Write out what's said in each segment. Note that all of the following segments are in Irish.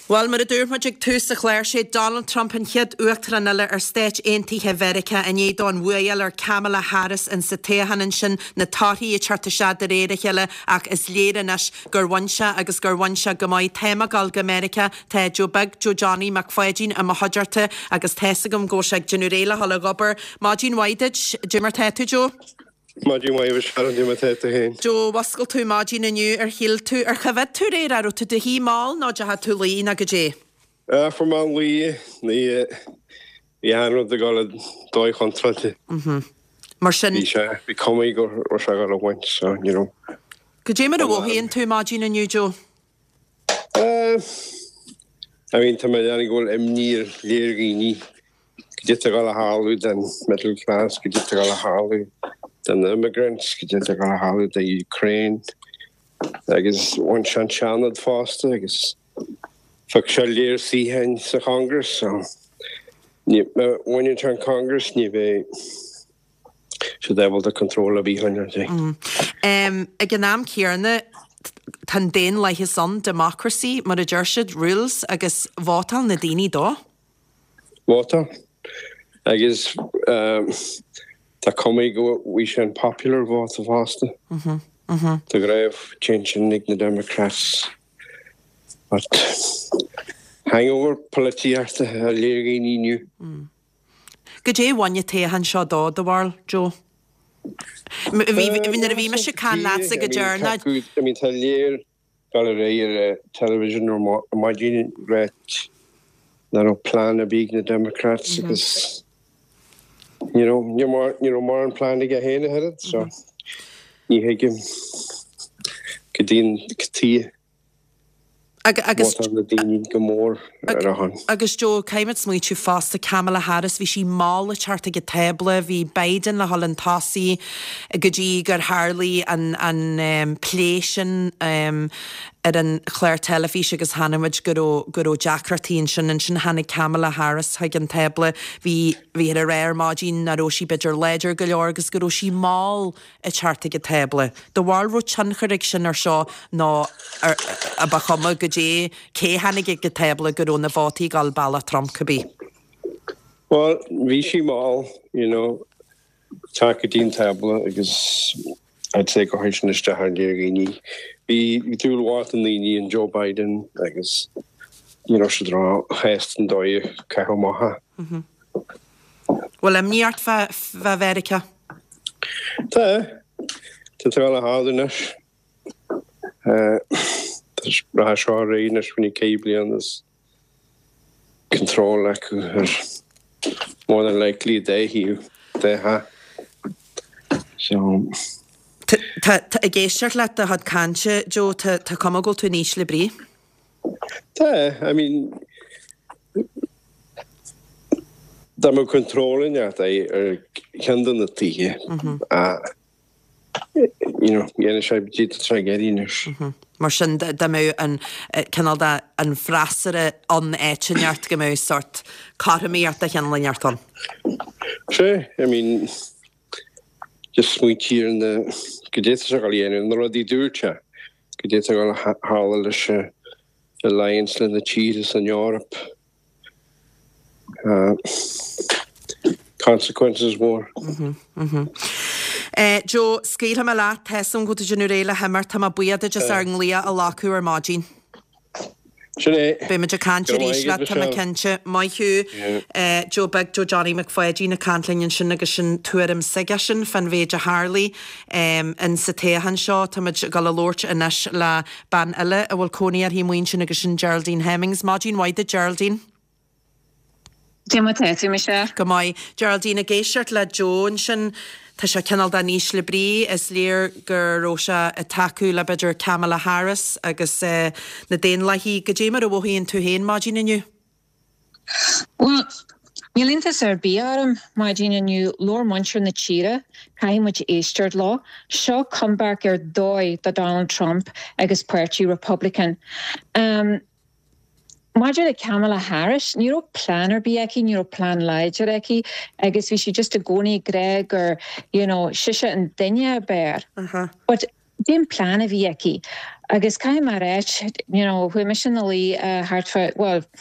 Well, mar a dúrmaigh tús a chléir sé Donald Trump an chiad uachtaranile State Aontaithe Mheiriceá a néad an bhuail Kamala Harris an sa téhanan sin na táthí I charta se de réireile ach is léirenas gurhainse agus gurhainse go mbeidh témagáil go Mheiriceá tá Joe Big, Joe Johnny McFadden a mahajarta agus téasagam go seag generéile hala gobar. Máidín Waidage, Jimmer Tetu Joe? Máidín Waidage Sharon Jimmer Tetu hen. Joe, wascail tú máidín aniu hil tú chafed tú réir arú tú de hí máil ná de ha tú lín a go dé? For my Lee, the Anna the Gola Doi Contrate. Marsin. Becoming or Shagala went, so you know. Could you go in to imagine a new Joe? I mean, to my daddy go near Lirgini. Get to Gala Harley, then middle class, get to Gala Harley, then the immigrants, get to Gala Harley, the Ukraine. I guess one Shannon Foster, I guess. Fuck see hen sa Congress, so when you turn Congress, you should be able to control a behind your thing. Again, I'm Kieran, tan dain like his son, democracy, mar a jershid rules, I guess, votal na dini do? Votal? I guess, ta coming go, we should popular vote of Austin. To grave changing the Democrats. But hangover politiarte a Lirgini new. Good day, one you take and shot all the world, Joe. Even the Vimisha can that's a good journey. I mean, tell you, gallery television or imagine red. They don't plan a big the Democrats because you know you're more on plan to get ahead of it. So you have him. Kadeen. Agus Joe caiimid smuo tú fásta Kamala Harris bhí sí mála charta go tebla bhí Biden le hallan tasí go dtí gur Harley an pléisian ar an chléir telefís agus hanimiid go Jackratí sin hanna Kamala Harris haig an tebla bhí a réir máidín na rósí beidir léidir go leor agus go sí máil a charta go tebla. Do bhil ro tincharig sin ar seo ná a bachama go dé cé hannig go tebla go na bhátí gal balla Trump could Well, bhí sí máil, you know, Takadín tebla agus I'd say go haisniste har Lirgini. Bhí túil wat an líní and Joe Biden agus you know should draw hest and dói cahomaha. Well, níart fa Mheiriceá. Tá a hádanis. There's Rashaw Rainish when you cable on this control like more than likely they have. So a géisiart le a had canse Joe ta come go to níos le brí. I mean them controlling that they are handling the tea. You know, yeah, should be to try get in. Mar sin da mé an canal an frasere an éitinart go mé sort carmíart a cheanlaart an. Sure, I mean just sweet here in the Gedeta Galien and the Ruddy Durcha. Gedeta Harlish Alliance and the Cheetahs in Europe. Consequences war. Joe, scéil me lá tesom go generéile hemar tá buiad just ar nglia a lácu ar mágin. Be me canse ríis le tá kense mai hiú Joe Big, Joe Johnny McFadden na cantlinn sin agus sin tuarim sigasin fan Véide Harley in sa téhan seo tá gal lórt inis le ban eile a bhfuil coní ar hí muoin sin agus sin Geraldine Hemmings. Máidín Waide Geraldine. Jimmer Tetu Michelle. Go mai Geraldine a géisiart le Joan sin tá sé cenal da níos le brí is léir gur róise a taú le beidir Kamala Harris agus na déon le hí go dé mar a bhhíonn tú héin máidín inniu? Well, Mílíntas ar bíarm máidín inniu lór muintir na tíre caiimiid éisteart lá seo comeback ar dói da Donald Trump agus Party Republican. Maidir Kamala Harris, níor planar bí aici, níor plan leidir aici, agus bhí si just a gcónaí Greg or, you know, siise an duine bear. But Dim plan a vieki. Agus kai marach, we missionally Hartford,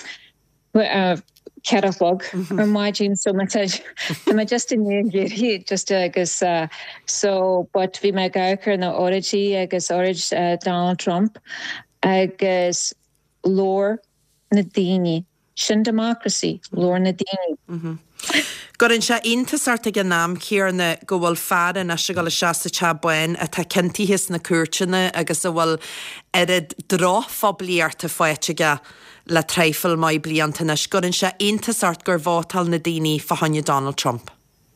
Kerafog or my Jean so much am I just in the just agus so but vi me gauker na origi agus orig Donald Trump agus Lord Nadini sin democracy Lord Nadini. Gorin se intasart ag nám céarna go bhfuil fada na se go le seasta te buin a tá cintihis na cuairtena agus a bhfuil irid drá fabliart a foiiteige le treifil mai bliantanas. Gorin se intasart gur bhátal na daoine fahanne Donald Trump.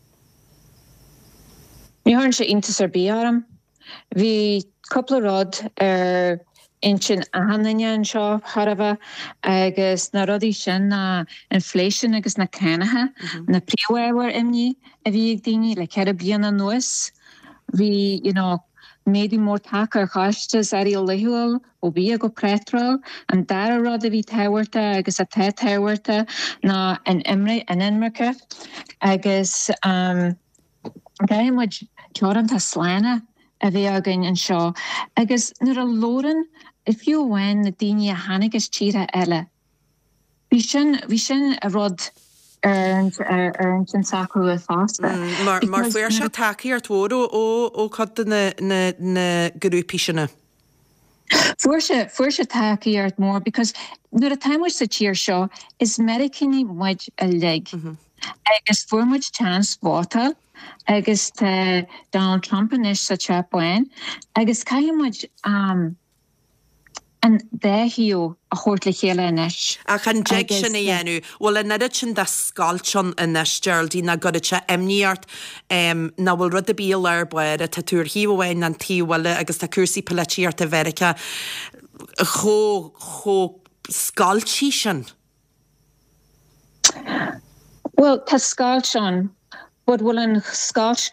Ní háann se intasar bíarm. Bhí coppla rod inchin ahanana an seo Harava agus na rudí sin na inflation agus na canaha na príomhhar imní a bhí ag daoine le cead bliana nuas. Bhí, médi mór take ar chaistes ar lehuil ó bhí go pretrol an dar rud a bhí tehairta agus a tehairta na an imre an Inmerke agus gaimid teoran tá sláine a bhí agan an seo agus nuair a lóran if you win na daoine a hanagus tíre eile. Bhí sin a rud earned an sacú a fásta. Mar fuair se takeí ar tóra ó cad na grúpi sinna. Fuair se takeí ar mór because nuair a táimid sa tír seo is Americaní muid a lig. Agus fuair muid chance bháta agus Donald Trump inis sa teapain agus caiimiid an déhiú a chót le chéile inis. A chan jeig sin a dhéanú, bhfuil a neidir sin de scaltion inis, Geraldine, na goid se imníart na bhfuil rud a bíal ar buir a tá túr híomhhain an tíhile agus tá cuasaí peletíart a Verica cho scaltí sin. Well, tá scalt sin, but bhfuil an scalt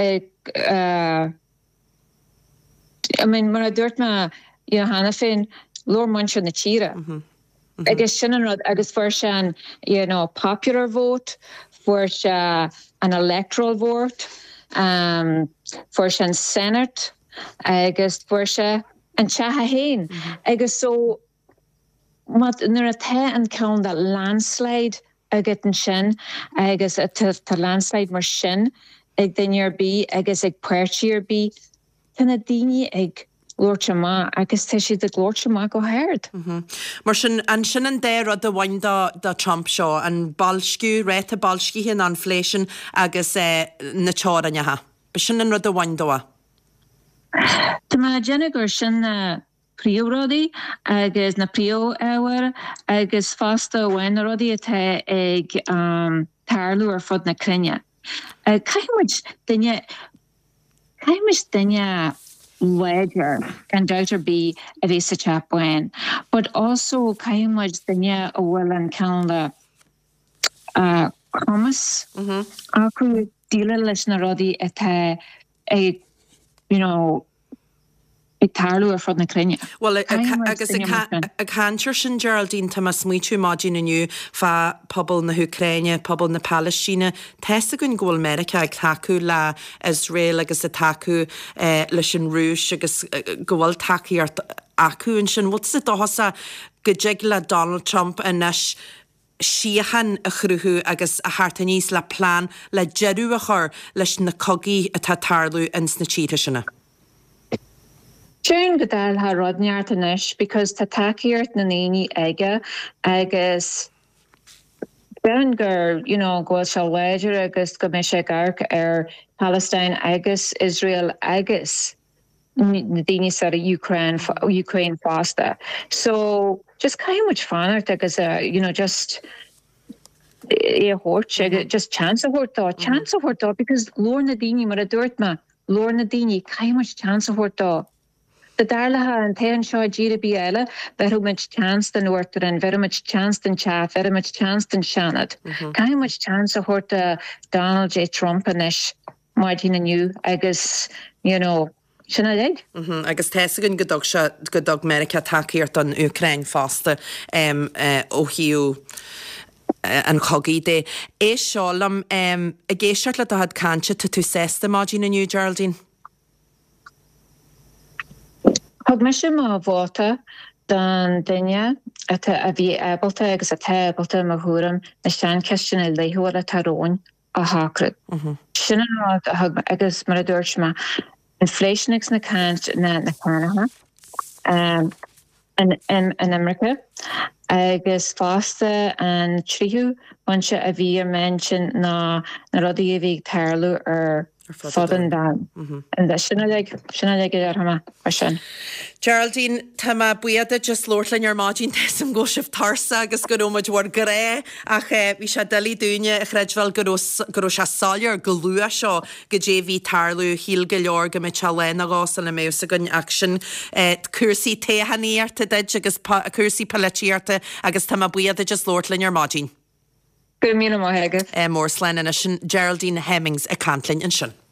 mar a dúirt me Hanna féin Lord Munch na tíre. Agus sin an rud agus fuair se an popular vote, fuair se an electoral vote, fuair se an Senate, agus fuair se an teatha héin. Agus so nuair a the an ceann that landslide agat an sin, agus tá landslide mar sin ag dainnear bí agus ag puirtíar bí tána daoine ag Glórtama agus te si de glórtama go hard. Mar sin an dé rud a bhain da Trump seo an balsciú réit a balsci hin an inflation agus na teáranneha. Be sin an rud a bhain dóa. Tá me Jennifer sin na príomhrodí agus na príomh éhar agus fásta bhain rodí atá ag tarlú ar fud na crinne. Caiimiid daine ledger can Dr. B a visa chapwan, but also caiimiid daine a bhfuil an ceann commas acu díle leis na rudaí atá ag ag tarlú ar fud na crinne. Well, agus a cantir sin Geraldine tá smuitiú máidín aniu fa pobl na Ukraine, pobl na Palestíne, testa gon ggóil America ag taú le Israel agus a taú leis an Rúis agus gohfuil taí ar acu an sin bhut sa dohasa go deig le Donald Trump inis siachan a chruthú agus a háta níos le plán le jeú a chur leis na cogaí atá tarlú ins na títe sinna. Jane Goodall ha rodneart inis because tá takeíart na naoine aige agus ben gur, go se léidir agus go mé sé garc ar Palestine agus Israel agus na daoine sa Ukraine fásta. So just caiimiid fanart agus just hort just chance of hortá because Lord na daoine mar a dúirt me Lord na daoine caiimiid chance of hortá. The darlaha and ten shaw gira bí eile, very much chance than Orton, very much chance than Chaff, very much chance than Shannon. Kind much chance of horta Donald J. Trump and ish, Martin and you, I guess, sinna leg. Agus tesagan godog America takeíart an Ukraine fásta ó hiú an chogaí dé. É seo lam a géisiart le had canse tú sésta Martin and you, Geraldine? Thug me sin má bhóta don duine a bhí ebalta agus a tebalta a thuúram na sean ceistena léúil a taróin a hácrad. Sinna agus mar a dúirt me inflationics na cant na Canada in America agus fásta an tríú banse a bhí mention na rudaí a bhí tarlú ar fodan dan. And sinna ar hama sin. Geraldine, tá buiad just lortlainn ar mágin tesam go sibh tarsa agus go róid war gré ach bhí se dalí dúine a chreidhfuil go se sáir go lua seo go dé bhí tarlú híl go leor go mit chalena gás an na mésa gon action cursaí téhaníarta deid agus cursaí paletíarta agus tá buiad just lortlainn ar mágin. Go míle má heagad. Mór slein in sin Geraldine Hemmings a Cantlainn in sin.